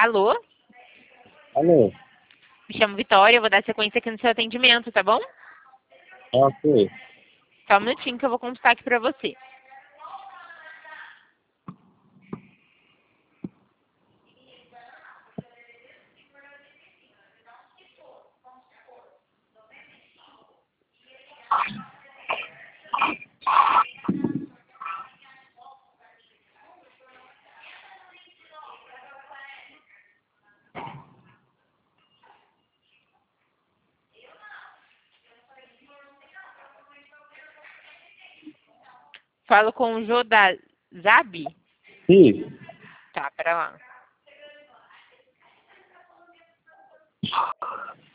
Alô? Alô? Me chamo Vitória, eu vou dar sequência aqui no seu atendimento, tá bom? Ok. Só um minutinho que eu vou consultar aqui pra você. Falo com o Jô da Zabi? Sim. Tá, pera lá.